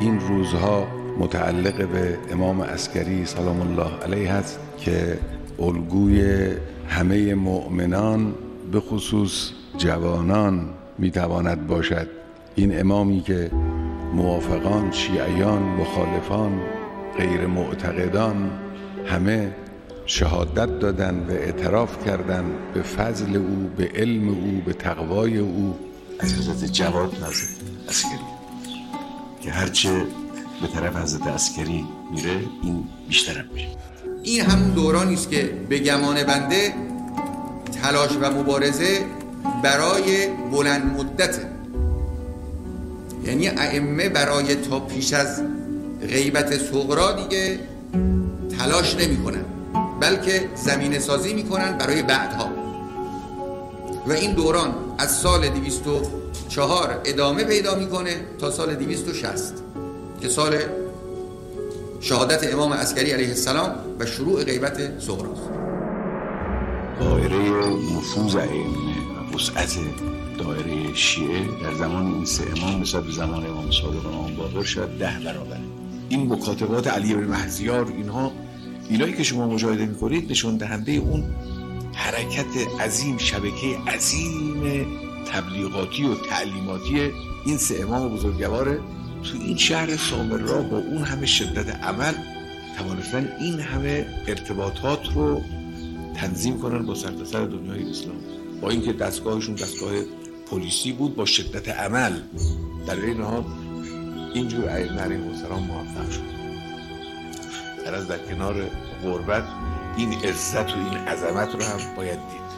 این روزها متعلق به امام عسکری سلام الله علیه است که الگوی همه مؤمنان به خصوص جوانان میتواند باشد. این امامی که موافقان، شیعیان، مخالفان، غیر معتقدان همه شهادت دادن و اعتراف کردند به فضل او، به علم او، به تقوای او. از حضرت جواد نازل عسکری که هرچه به طرف حضرت عسکری میره این بیشتر میشه. این همون دورانی است که به گمان بنده تلاش و مبارزه برای بلند مدته، یعنی ائمه برای تا پیش از غیبت صغرا دیگه تلاش نمی کنن، بلکه زمینه سازی می کنن برای بعدها. و این دوران از سال 204 ادامه پیدا میکنه تا سال 260 که سال شهادت امام عسکری علیه السلام و شروع غیبت صغراست. دایره نفوذ ائمه و وسعت دایره شیعه در زمان این سه امام نسبت به زمان امام صادق و امام باقر شاید 10 برابره. این مکاتبات علی بن مهدیار، اینایی که شما مشاهده میکنید نشون دهنده اون حرکت عظیم، شبکه عظیم تبلیغاتی و تعلیماتی این سه امام بزرگواره. تو این شهر سامرا با اون همه شدت عمل توانستن این همه ارتباطات رو تنظیم کنن با سرتاسر دنیای اسلام، با اینکه دستگاهشون دستگاه پلیسی بود، با شدت عمل در این حال اینجور ائمه علیهم السلام موفق شد. در کنار غربت این عزت و این عظمت رو هم باید دید.